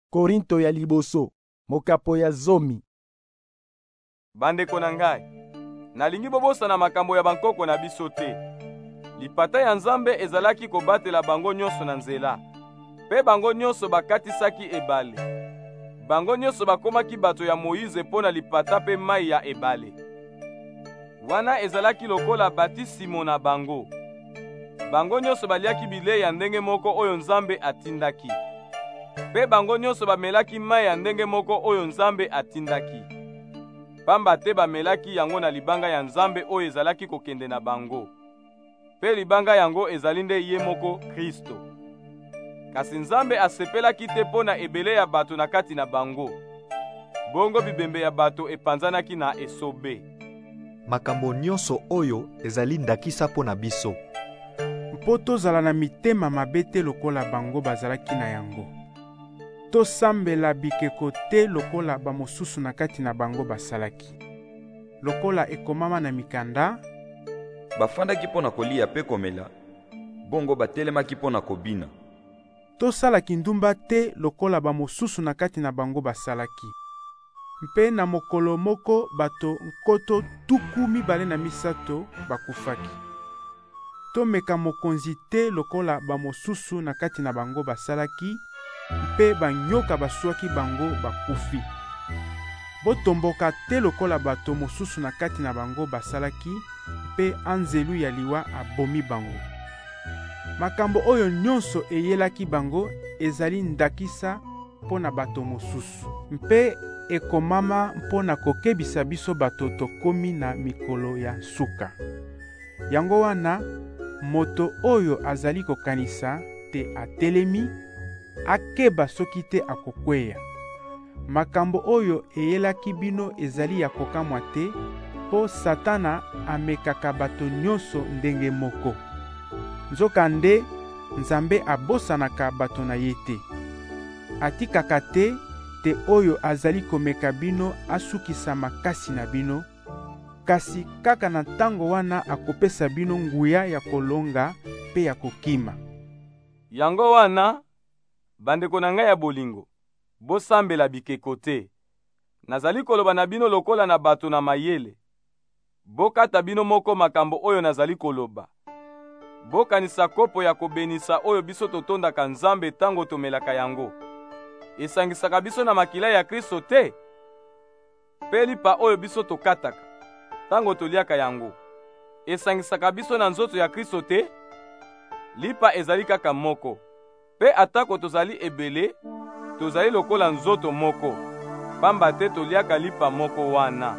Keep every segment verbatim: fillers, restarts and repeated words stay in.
Korinto ya liboso, mokapo ya zomi. Bandeko na ngai, nalingi bobosana makambo ya bankoko na biso te. Lipata ya Nzambe ezalaki kobatela bango nyonso na nzela, pe bango nyonso bakatisaki ebale. Bango nyonso bakomaki bato ya Moïse mpo na lipata pe mai ya ebale. Wana ezalaki lokola batisimo na bango. Bango nyonso baliaki bilei ya ndenge moko oyo Nzambe atindaki. Pe bango nyonso bamelaki mai ya ndenge moko oyo Nzambe atindaki. Pamba te bamelaki yango na libanga ya Nzambe oyo ezalaki kokende na bango. Pe libanga yango ezali nde ye moko Kristo. Kasi Nzambe asepelaki te mpo na ebele ya bato na kati na bango. Bongo bibembe ya bato epanzanaki na esobe. Makambo nyonso oyo ezali ndakisa mpo na biso. Mpo tozala na mitema mabe te lokola bango bazalaki na yango. Tosambela bikeko te lokola bamosusu na kati na bango basalaki. Lokola ekomama na mikanda, bafandaki mpo na kolia pe komela, bongo batelemaki mpo na kobina. Tosalaki ndumba te lokola bamosusu na kati na bango basalaki. Mpe na mokolo moko bato nkoto tuku mibale na misato bakufaki. Tomeka mokonzi te lokola bamosusu na kati na bango basalaki, mpe banyoka baswaki bango bakufi. Botomboka te lokola bato mosusu na kati na bango basalaki, mpe anzelu ya liwa abomi bango. Makambo oyo nyonso eyelaki bango ezali ndakisa mpo na bato mosusu, mpe ekomama mpo na kokebisa biso bato tokomi na mikolo ya suka. Yango wana, moto oyo azali kokanisa te atelemi, akeba soki te akokweya. Makambo oyo eyelaki bino ezali ya kokamwa te, po Satana amekaka bato nyonso ndenge moko. Nzokande Nzambe abosanaka bato na ye te. Atikaka te te oyo azali komeka bino asukisa makasi na bino, kasi kaka na ntango wana akopesa bino nguya ya kolonga pe ya kokima. Yango wana, bandeko na ngai ya bolingo, bosambela bikeko te. Nazali koloba na bino lokola na bato na mayele. Bokata bino moko makambo oyo nazali koloba. Bokanisa kopo ya kobenisa oyo biso totondaka Nzambe tango tomelaka yango. Esangisaka biso na makila ya Kristo te. Pe lipa oyo biso tokataka tango toliaka yango. Esangisaka biso na nzoto ya Kristo te. Lipa ezali kaka moko. Pe atako tozali ebele, tozali lokola nzoto moko. Pamba te toliaka lipa moko wana.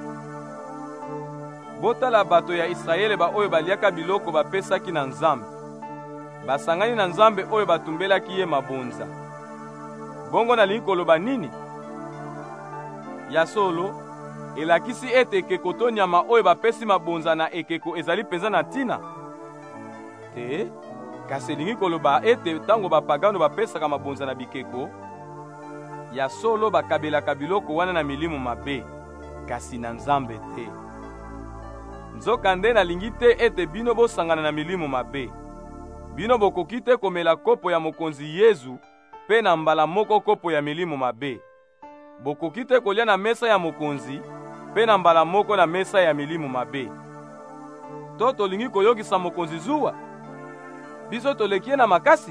Botala bato ya Israele ba oyo baliaka biloko bapesaki na Nzambe. Basangani na Nzambe oyo batumbelaki ye mabonza. Bongo nalingi koloba nini? Ya solo, elakisi ete ekeko to nyama oyo bapesi mabonza na ekeko ezali penza na tina? Te, kasi elingi koloba ete tango bapagano bapesaka mabonza na bikeko, ya solo bakabelaka biloko wana na milimo mabe, kasi na Nzambe te. Nzokande nalingi te ete bino bosangana na milimo mabe. Bino bokoki te komela kopo ya mokonzi Yezu pe na mbala moko kopo ya milimo mabe. Bokoki te kolia na mesa ya mokonzi pe na mbala moko na mesa ya milimo mabe. To tolingi koyokisa mokonzi zuwa? Biso tolekie na makasi?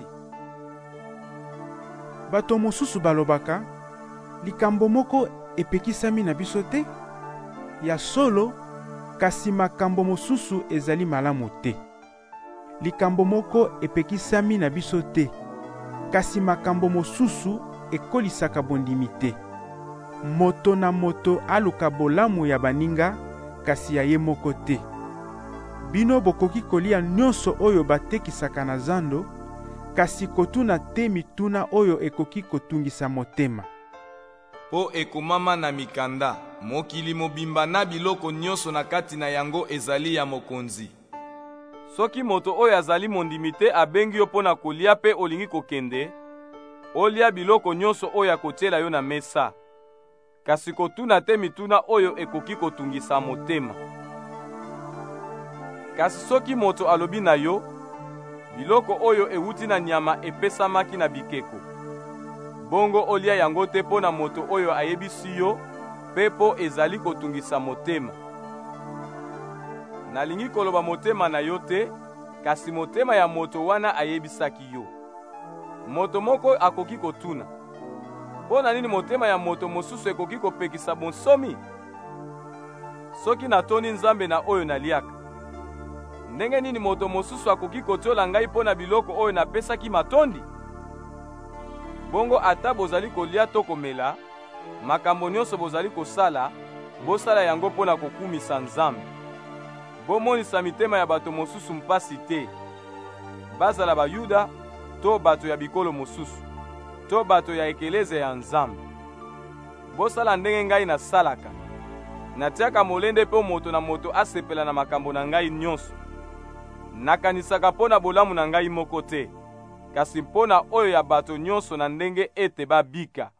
Bato mosusu balobaka, likambo moko epekisami na biso te? Ya solo, kasi makambo mosusu ezali malamu te. Likambo moko epekisami na biso te, kasi makambo mosusu ekolisaka bondimi te. Moto na moto aluka bolamu ya baninga, kasi ya ye moko te. Bino bokoki kolia nyonso oyo batekisaka na zando, kasi kotuna te mituna oyo ekoki kotungisa motema. Po ekomama na mikanda, mokili mobimba na biloko nyonso na kati na yango ezali ya mokonzi. Soki moto oyo azali mondimi te abengi yo mpo na kolia pe olingi kokende, olia biloko nyonso oyo akotiela yo na mesa. Kasi kotuna te mituna oyo ekoki kotungisa motema. Kasi soki moto alobi na yo, biloko oyo ewuti na nyama epesamaki na bikeko, bongo olia yango te mpo na moto oyo ayebisi yo mpe mpo ezali kotungisa motema. Nalingi koloba motema na yo te, kasi motema ya moto wana ayebisaki yo. Moto moko akoki kotuna: mpo na nini motema ya moto mosusu ekoki kopekisa bonsomi? Soki natoni Nzambe na oyo naliaka, ndenge nini moto mosusu akoki kotiola ngai mpo na biloko oyo napesaki matondi? Bongo ata bozali kolia to komela, makambo nyonso bozali kosala, bosala yango mpo na kokumisa Nzambe. Bomonisa mitema ya bato mosusu mpasi te, bazala Bayuda to bato ya bikolo mosusu, to bato ya ekeleze ya Nzambe. Bosala ndenge ngai nasalaka. Natiaka molende mpo moto na moto asepela na makambo na ngai nyonso. Nakanisaka mpo na bolamu na ngai moko te, kasi mpo na oyo ya bato nyonso na ndenge ete babika.